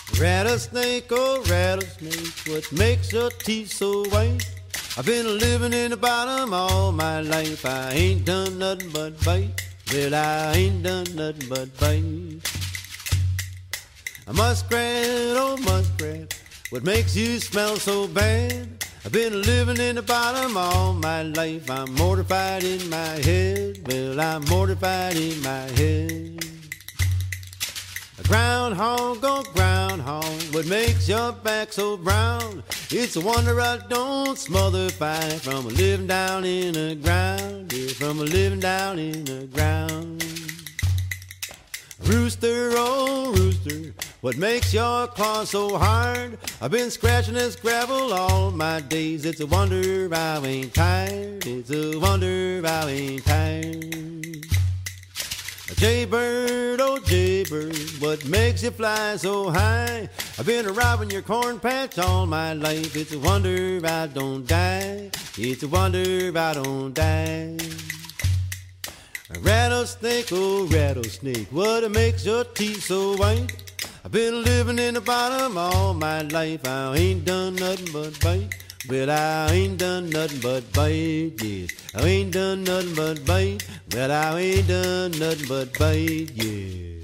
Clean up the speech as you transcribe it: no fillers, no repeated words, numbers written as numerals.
Rattlesnake, oh rattlesnake, what makes your teeth so white? I've been living in the bottom all my life. I ain't done nothing but bite. Well, I ain't done nothing but bite. A muskrat, oh muskrat, what makes you smell so bad? I've been living in the bottom all my life. I'm mortified in my head. Well, I'm mortified in my head. A groundhog, oh groundhog, what makes your back so brown? It's a wonder I don't smother fire from a living down in the ground. Yeah, from a living down in the ground. Rooster, oh rooster, what makes your claws so hard? I've been scratching this gravel all my days. It's a wonder I ain't tired. It's a wonder I ain't tired. A jaybird, oh jaybird, what makes you fly so high? I've been robbing your corn patch all my life. It's a wonder I don't die. It's a wonder I don't die. A rattlesnake, oh rattlesnake, what makes your teeth so white? I've been living in the bottom all my life. I ain't done nothing but bite. Well, I ain't done nothing but bite, yes. I ain't done nothing but bite. Well, I ain't done nothing but bite, yeah.